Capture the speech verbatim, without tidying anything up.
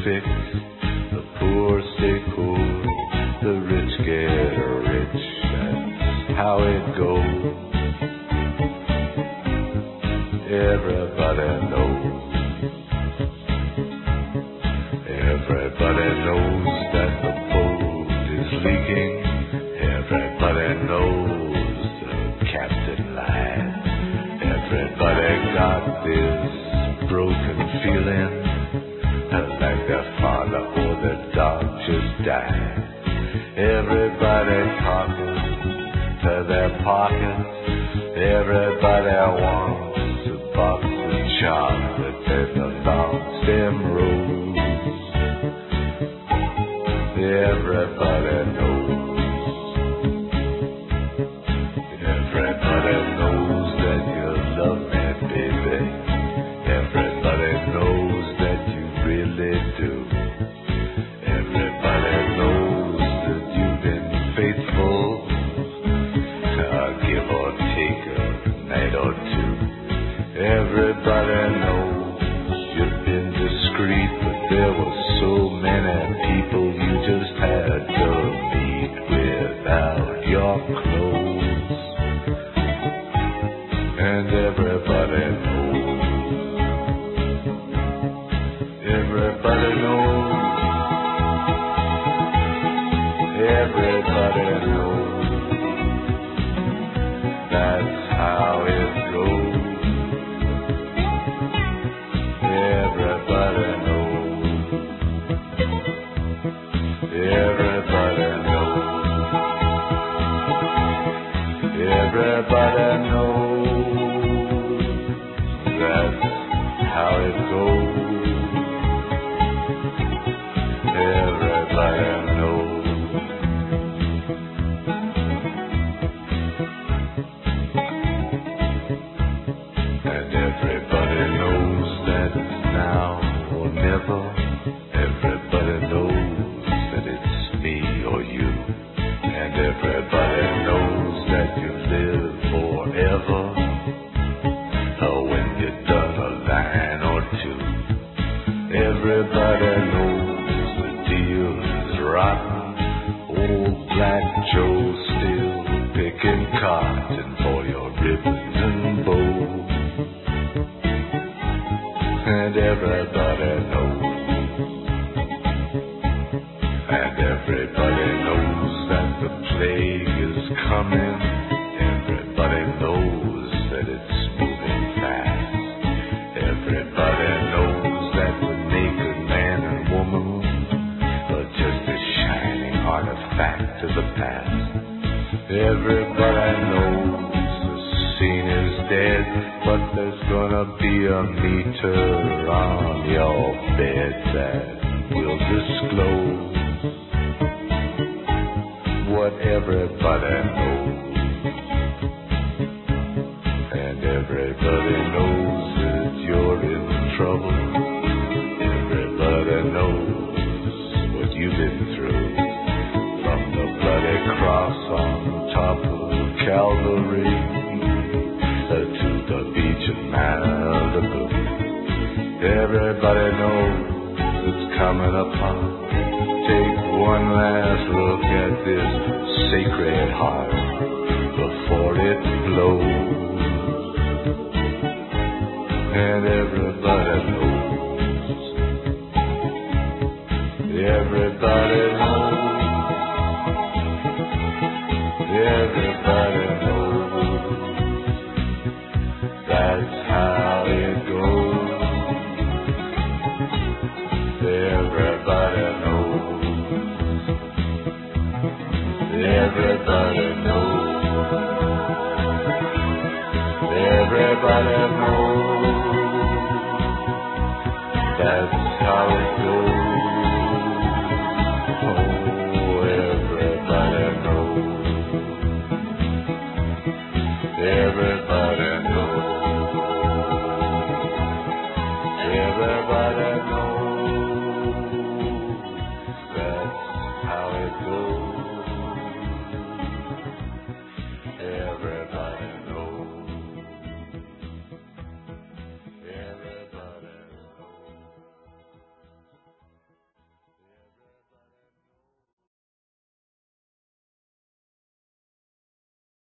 fixed. The poor stay poor, the rich get rich. That's how it goes. Everybody knows. Everybody knows that the boat is leaking. Everybody knows the captain lied. Everybody got this broken feeling, like their father or their dog just died. Everybody talking to their pockets. Everybody wants a box of chocolate and a long stem rose. Everybody knows. Everybody knows that you love me, baby. Everybody knows that you really do. Everybody knows that you've been faithful, uh, give or take a night or two. Everybody knows you've been discreet, but there were so many people you just had to meet without your clothes. And everybody knows. Everybody knows. Everybody knows. That's how it goes. Everybody knows. Everybody knows. Everybody knows. That's how it goes. Everybody knows. And everybody knows that it's now or never. Everybody knows that it's me or you. And everybody knows that you live forever. Oh, when you're done a line or two. Everybody knows the deal is rotten. Old Black Joe's still picking cotton for your ribbons and bows. And everybody knows. And everybody knows that the plague is coming. Everybody knows that it's moving fast. Everybody knows that the naked man and woman are just a shining artifact of the past. Everybody knows the scene is dead, but there's gonna be a meter on your bed that will disclose what everybody knows. And everybody knows that you're in trouble. Everybody knows what you've been through. From the bloody cross on top of Calvary uh, to the beach of Malibu. Everybody knows it's coming upon. Take one last look at this sacred heart before it blows. And everybody knows. Everybody knows. Everybody knows. That's how it goes. Everybody knows. Everybody knows. Everybody knows. That's how it goes. Oh, everybody knows. Everybody knows. Everybody knows. That's how it goes.